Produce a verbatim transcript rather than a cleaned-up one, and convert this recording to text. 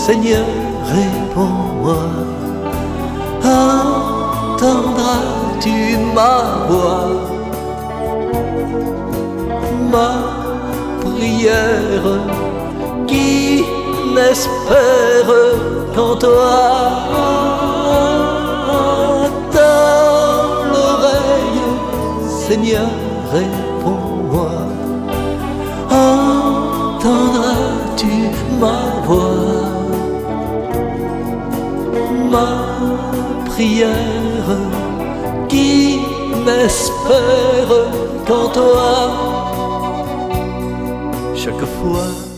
Seigneur, réponds-moi. Entendras-tu ma voix, ma prière qui n'espère qu'en toi? Dans l'oreille, Seigneur, réponds-moi. Entendras-tu ma voix, ma prière qui n'espère qu'en toi? Chaque fois